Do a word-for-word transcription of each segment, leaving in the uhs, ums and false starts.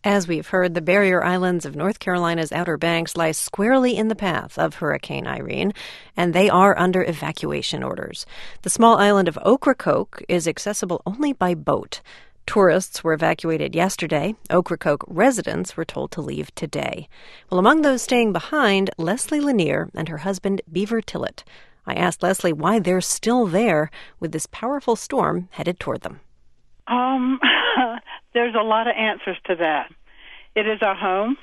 As we've heard, the barrier islands of North Carolina's Outer Banks lie squarely in the path of Hurricane Irene, and they are under evacuation orders. The small island of Ocracoke is accessible only by boat. Tourists were evacuated yesterday. Ocracoke residents were told to leave today. Well, among those staying behind, Leslie Lanier and her husband, Beaver Tillett. I asked Leslie why they're still there with this powerful storm headed toward them. Um, there's a lot of answers to that. It is our home.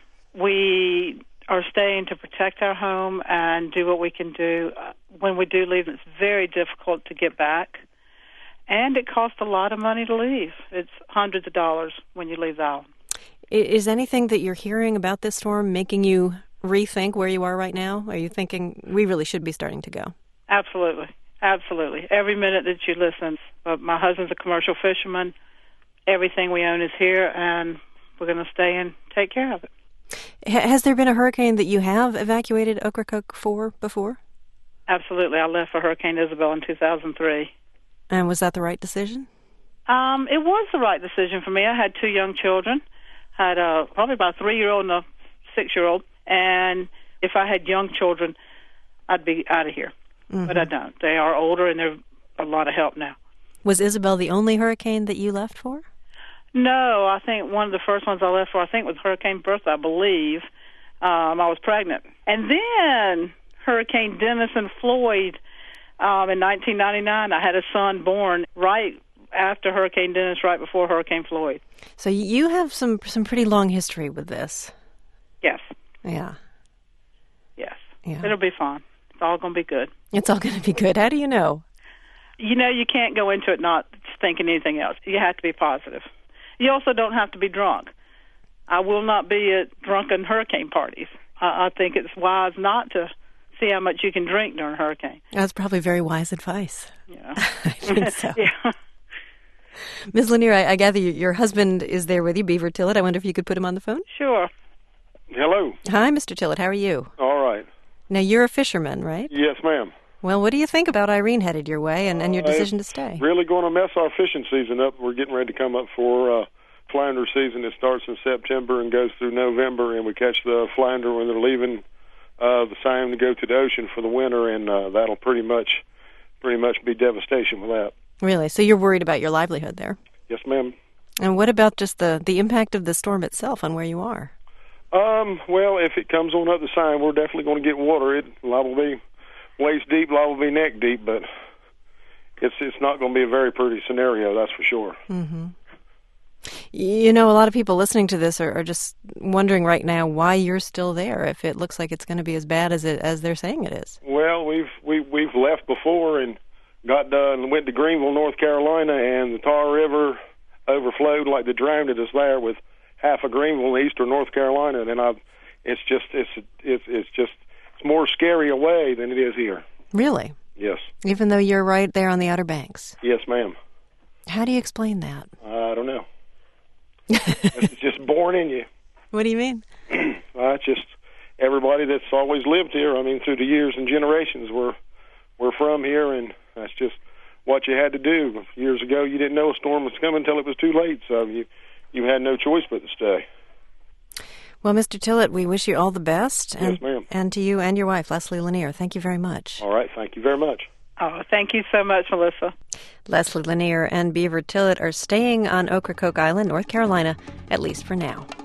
We are staying to protect our home and do what we can do. When we do leave, it's very difficult to get back. And it costs a lot of money to leave. It's hundreds of dollars when you leave the island. Is anything that you're hearing about this storm making you rethink where you are right now? Are you thinking we really should be starting to go? Absolutely. Absolutely. Every minute that you listen. Uh, my husband's a commercial fisherman. Everything we own is here, and we're going to stay and take care of it. Has there been a hurricane that you have evacuated Ocracoke for before? Absolutely. I left for Hurricane Isabel in two thousand three. And was that the right decision? Um, it was the right decision for me. I had two young children. I had a, probably about a three-year-old and a six-year-old. And if I had young children, I'd be out of here. Mm-hmm. But I don't. They are older, and they're a lot of help now. Was Isabel the only hurricane that you left for? No, I think one of the first ones I left for, I think, was Hurricane Bertha, I believe. Um, I was pregnant. And then Hurricane Dennis and Floyd um, in nineteen ninety-nine, I had a son born right after Hurricane Dennis, right before Hurricane Floyd. So you have some some pretty long history with this. Yes. Yeah. Yes. Yeah. It'll be fun. It's all going to be good. It's all going to be good. How do you know? You know, you can't go into it not thinking anything else. You have to be positive. You also don't have to be drunk. I will not be at drunken hurricane parties. I, I think it's wise not to see how much you can drink during a hurricane. That's probably very wise advice. Yeah. I think so. Yeah. Miz Lanier, I, I gather your husband is there with you, Beaver Tillett. I wonder if you could put him on the phone? Sure. Hello. Hi, Mister Tillett. How are you? All right. Now, you're a fisherman, right? Yes, ma'am. Well, what do you think about Irene headed your way and, and your decision uh, to stay? Really going to mess our fishing season up. We're getting ready to come up for uh, flounder season. It starts in September and goes through November, and we catch the flounder when they're leaving uh, the same to go to the ocean for the winter, and uh, that'll pretty much pretty much be devastation with that. Really? So you're worried about your livelihood there? Yes, ma'am. And what about just the, the impact of the storm itself on where you are? Um, well, if it comes on up the sign, we're definitely going to get water. It will be waist deep, liable to be neck deep, but it's it's not going to be a very pretty scenario, that's for sure. Mm-hmm. You know, a lot of people listening to this are, are just wondering right now why you're still there if it looks like it's going to be as bad as it as they're saying it is. Well, we've we, we've left before and got done and went to Greenville, North Carolina, and the Tar River overflowed like they drowned us there with half of Greenville in eastern North Carolina, and I, it's just it's it's it's just it's more scary away than it is here. Really? Yes. Even though you're right there on the Outer Banks. Yes, ma'am. How do you explain that? I don't know. It's just born in you. What do you mean? uh, it's just everybody that's always lived here. I mean, through the years and generations, we're we're from here, and that's just what you had to do. Years ago, you didn't know a storm was coming until it was too late, so you. You had no choice but to stay. Well, Mister Tillett, we wish you all the best. And, yes, ma'am. And to you and your wife, Leslie Lanier. Thank you very much. All right. Thank you very much. Oh, thank you so much, Melissa. Leslie Lanier and Beaver Tillett are staying on Ocracoke Island, North Carolina, at least for now.